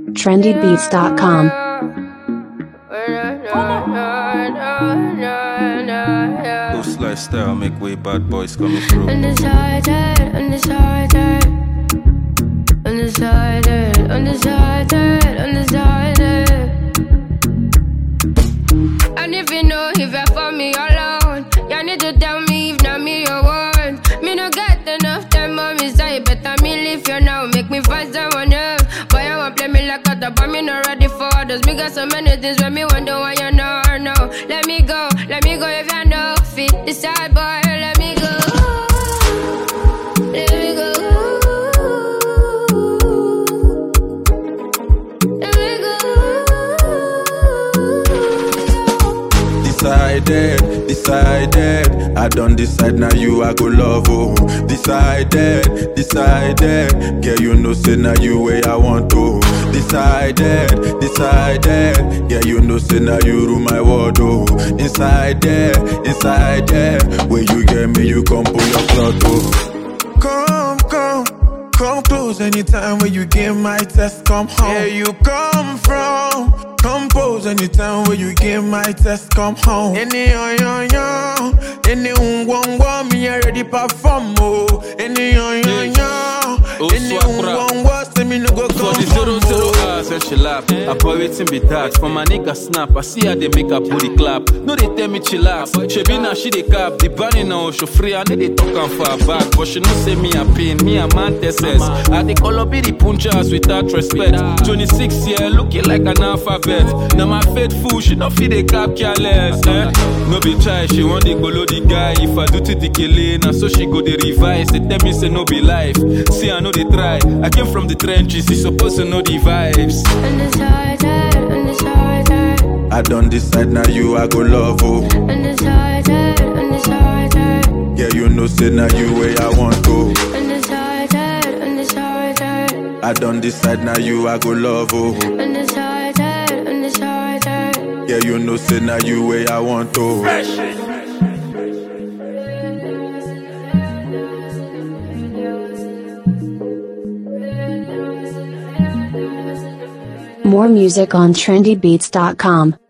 trendybeats.com. Boost lifestyle, make way, bad boys coming through. Undecided. And if you know if you're for me alone, you need to tell me if not me you want. Me no get enough time on me side, better me leave you now, make me find someone else. Boy, you want play me like a top, but me not ready for others. Me got so many things when me wonder why you know. Let me go if you know. Fit decide, boy, let me go. Let me go. Let me go. Decided. I done decide, now you I go love, oh. Decided. Girl, you know say now you way I want to. Decided. Girl, you know say now you rule my world, oh. Inside there, where you get me, you come pull your cloth, oh. Come close anytime when you get my test, come home. Where you come from? Compose anytime when you get my test, come home. Any me already perform, oh. Any say me no go come. For the 00 hours when she laugh, I boy waiting be that. For my nigga snap, I see how they make her booty clap. No, they tell me chillax. She be now she they cap. The bunny now she free, I need they talk on for her back. But she no say me a pain, me a man tesses. I they call up the punchers without respect. 26 year looking like an alphabet. Now my faithful, she no feel the cap careless. No be try, she want the golo the guy. If I do to the killing, now so she go the revise. They tell me say no be life. See I know they try. I came from the trenches, you supposed to know the vibes. Undecided. I done decide, now you I go love, oh. Undecided. Yeah, you know say now you way I want to. Undecided. I done decide, now you I go love, oh. Undecided. Yeah, you know say now you way I want to. More music on trendybeats.com.